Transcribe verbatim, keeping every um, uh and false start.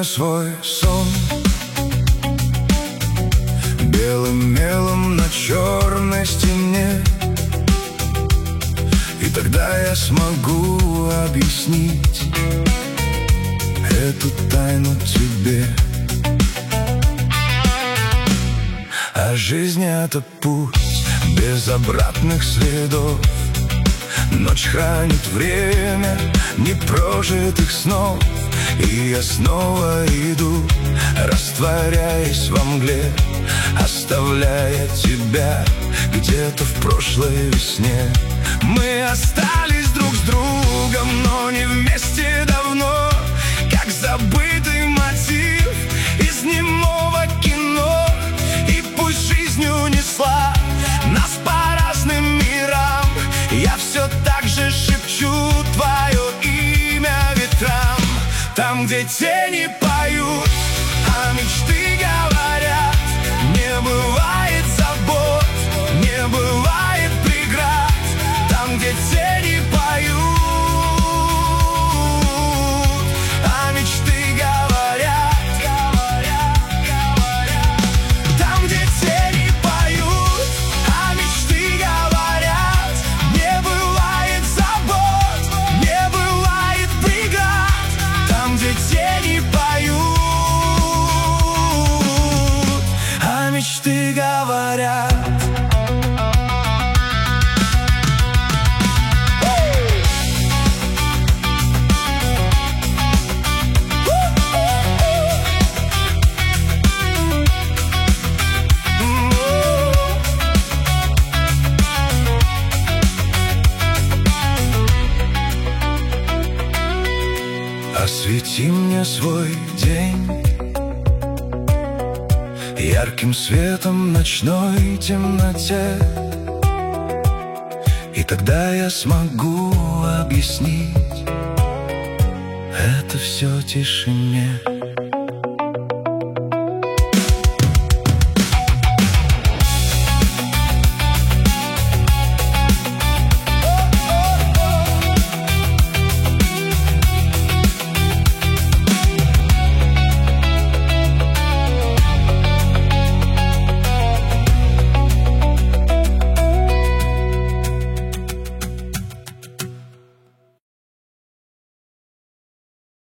свой сон белым мелом на черной стене, и тогда я смогу объяснить эту тайну тебе. А жизнь — это путь без обратных следов. Ночь хранит время непрожитых снов, и я снова иду, растворяясь во мгле, оставляя тебя где-то в прошлой весне. Мы остались друг с другом, но не вместе давно, как забытый мотив из немого кино. И пусть жизнь унесла нас по разным мирам, я все так же шепчу твое имя ветрам. Там, где тени поют, а мечты говорят, не бывает забот, не бывает преград. Там, где тени поют, а мечты говорят, говорят, говорят. Там, где тени поют, а мечты говорят, не бывает забот, не бывает преград. Там, где тени поют, а мечты говорят. Освети мне свой день ярким светом в ночной темноте, и тогда я смогу объяснить это все тишине.